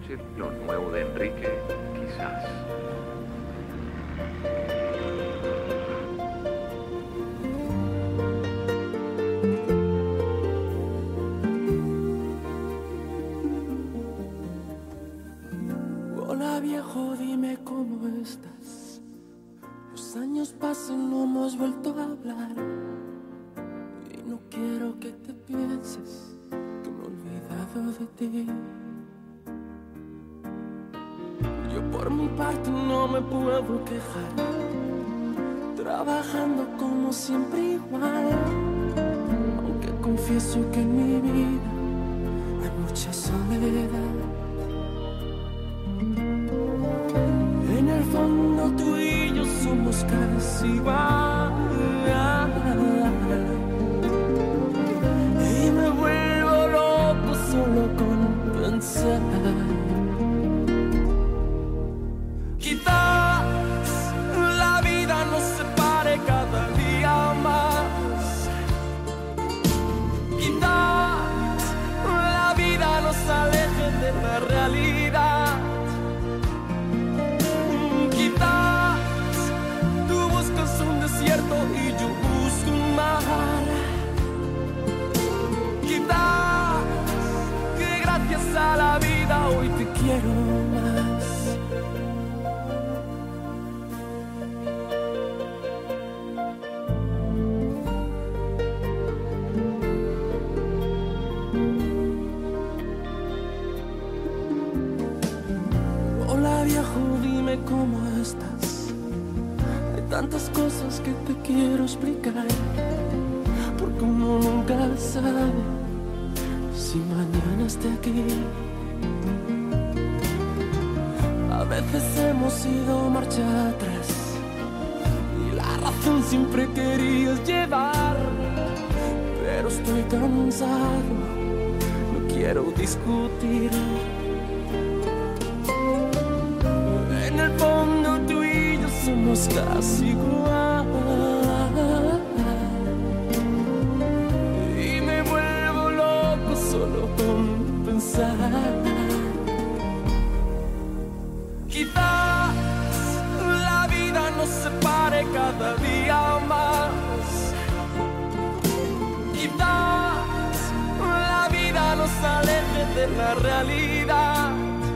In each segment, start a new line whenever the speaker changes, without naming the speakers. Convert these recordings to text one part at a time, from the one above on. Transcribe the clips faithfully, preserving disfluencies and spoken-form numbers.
Joseph, lo nuevo de Enrique, quizás.
Hola viejo, dime cómo estás. Los años pasan, no hemos vuelto a hablar. Y no quiero que te pienses que me he olvidado de ti. Yo por mi parte no me puedo quejar, trabajando como siempre igual. Aunque confieso que en mi vida hay mucha soledad. En el fondo tú y yo somos casi igual. Y me vuelvo loco solo con pensar. Quizás la vida nos separe cada día más. Quizás la vida nos aleje de la realidad. Quizás tú buscas un desierto y yo busco un mar. Quizás que gracias a la vida hoy te quiero más. Hola viejo, dime cómo estás. Hay tantas cosas que te quiero explicar, porque uno nunca sabe si mañana esté aquí. A veces hemos ido marcha atrás y la razón siempre querías llevar, pero estoy cansado, no quiero discutir. En el fondo tú y yo somos casi igual. Y me vuelvo loco solo con pensar. Quizás la vida nos separe cada día más. Quizás la vida nos aleje de la realidad.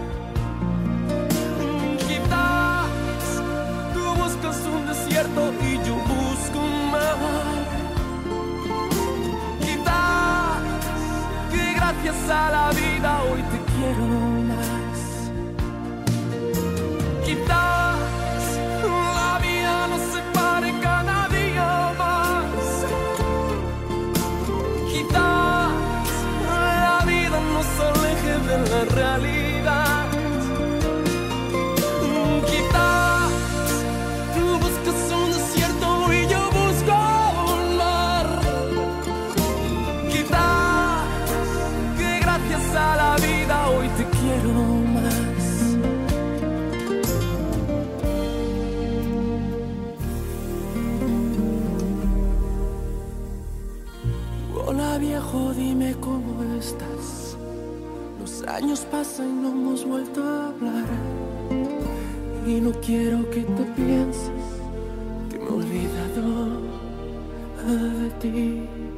Un desierto y yo busco un mar. Quizás que gracias a la vida hoy te quiero más. Quizás la vida nos separe cada día más. Quizás la vida nos aleje de la realidad. A la vida hoy te quiero más. Hola viejo, dime cómo estás. Los años pasan y no hemos vuelto a hablar. Y no quiero que te pienses que me he olvidado de ti.